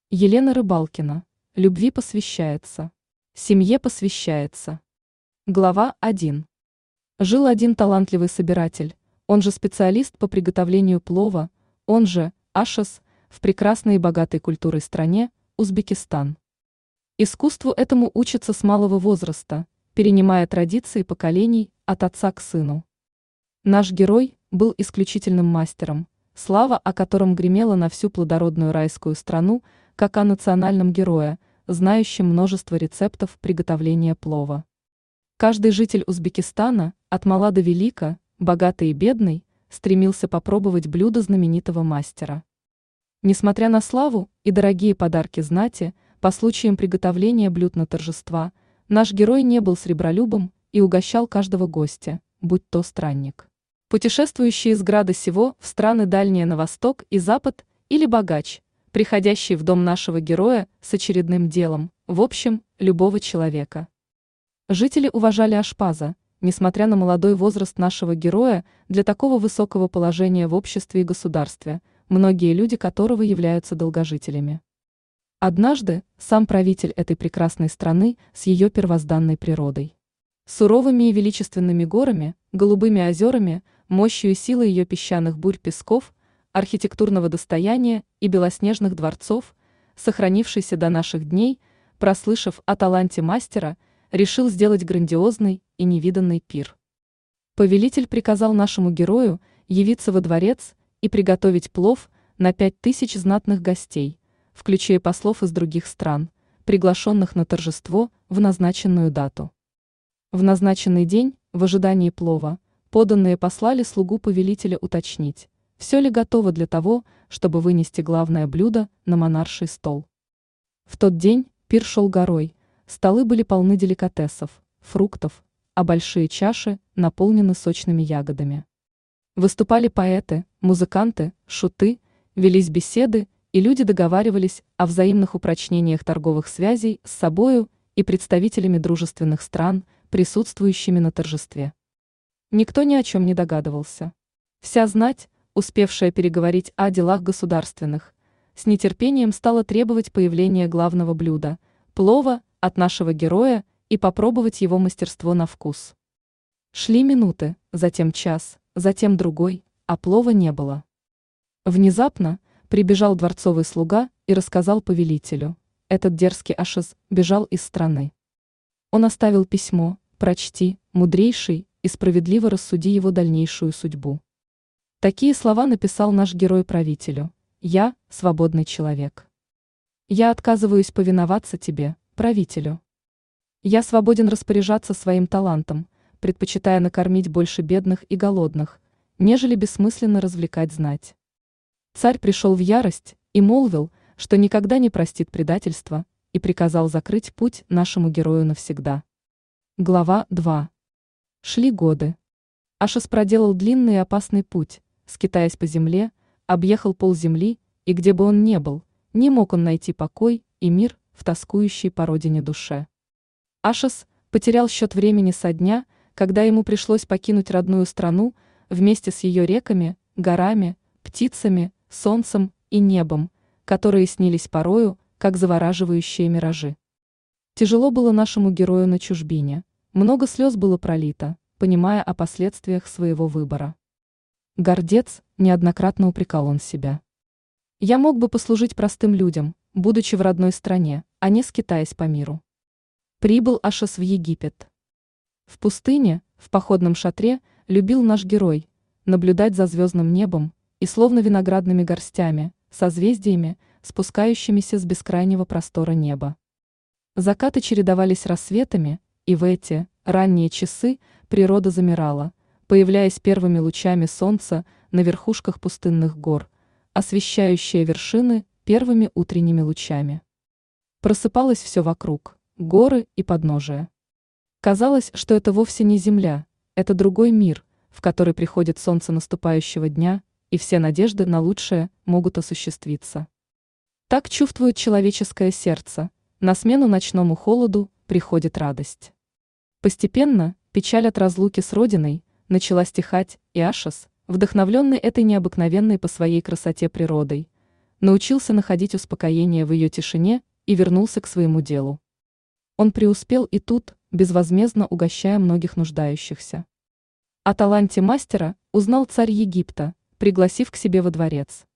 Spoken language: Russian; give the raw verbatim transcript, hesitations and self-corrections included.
Елена Рыбалкина. Любви посвящается. Семье посвящается. Глава один. Жил один талантливый собиратель, он же специалист по приготовлению плова, он же Ашес, в прекрасной и богатой культурой стране Узбекистан. Искусству этому учатся с малого возраста, перенимая традиции поколений от отца к сыну. Наш герой был исключительным мастером, слава о котором гремела на всю плодородную райскую страну, как о национальном герое, знающем множество рецептов приготовления плова. Каждый житель Узбекистана, от мала до велика, богатый и бедный, стремился попробовать блюдо знаменитого мастера. Несмотря на славу и дорогие подарки знати, по случаям приготовления блюд на торжества, наш герой не был сребролюбом и угощал каждого гостя, будь то странник, путешествующий из града сего в страны дальние на восток и запад, или богач, приходящий в дом нашего героя с очередным делом, в общем, любого человека. Жители уважали Ашпаза, несмотря на молодой возраст нашего героя, для такого высокого положения в обществе и государстве, многие люди которого являются долгожителями. Однажды сам правитель этой прекрасной страны с ее первозданной природой, суровыми и величественными горами, голубыми озерами, мощью и силой ее песчаных бурь песков, архитектурного достояния и белоснежных дворцов, сохранившийся до наших дней, прослышав о таланте мастера, решил сделать грандиозный и невиданный пир. Повелитель приказал нашему герою явиться во дворец и приготовить плов на пять тысяч знатных гостей, включая послов из других стран, приглашенных на торжество в назначенную дату. В назначенный день, в ожидании плова, подданные послали слугу повелителя уточнить, все ли готово для того, чтобы вынести главное блюдо на монарший стол. В тот день пир шел горой, столы были полны деликатесов, фруктов, а большие чаши наполнены сочными ягодами. Выступали поэты, музыканты, шуты, велись беседы, и люди договаривались о взаимных упрочнениях торговых связей с собою и представителями дружественных стран, присутствующими на торжестве. Никто ни о чем не догадывался. Вся знать, успевшая переговорить о делах государственных, с нетерпением стала требовать появления главного блюда – плова от нашего героя и попробовать его мастерство на вкус. Шли минуты, затем час, затем другой, а плова не было. Внезапно прибежал дворцовый слуга и рассказал повелителю: этот дерзкий Ашес бежал из страны. Он оставил письмо, прочти, мудрейший, и справедливо рассуди его дальнейшую судьбу. Такие слова написал наш герой правителю: я – свободный человек. Я отказываюсь повиноваться тебе, правителю. Я свободен распоряжаться своим талантом, предпочитая накормить больше бедных и голодных, нежели бессмысленно развлекать знать. Царь пришел в ярость и молвил, что никогда не простит предательства, и приказал закрыть путь нашему герою навсегда. Глава два. Шли годы. Ашес проделал длинный и опасный путь, скитаясь по земле, объехал полземли, и где бы он ни был, не мог он найти покой и мир в тоскующей по родине душе. Ашес потерял счет времени со дня, когда ему пришлось покинуть родную страну вместе с ее реками, горами, птицами, солнцем и небом, которые снились порою, как завораживающие миражи. Тяжело было нашему герою на чужбине, много слез было пролито, понимая о последствиях своего выбора. Гордец, неоднократно упрекал он себя. Я мог бы послужить простым людям, будучи в родной стране, а не скитаясь по миру. Прибыл Ашес в Египет. В пустыне, в походном шатре, любил наш герой наблюдать за звездным небом и словно виноградными горстями, созвездиями, спускающимися с бескрайнего простора неба. Закаты чередовались рассветами, и в эти ранние часы природа замирала, появляясь первыми лучами солнца на верхушках пустынных гор, освещающие вершины первыми утренними лучами. Просыпалось все вокруг, горы и подножия. Казалось, что это вовсе не земля, это другой мир, в который приходит солнце наступающего дня, и все надежды на лучшее могут осуществиться. Так чувствует человеческое сердце, на смену ночному холоду приходит радость. Постепенно печаль от разлуки с родиной начала стихать, и Ашес, вдохновленный этой необыкновенной по своей красоте природой, научился находить успокоение в ее тишине и вернулся к своему делу. Он преуспел и тут, безвозмездно угощая многих нуждающихся. О таланте мастера узнал царь Египта, пригласив к себе во дворец.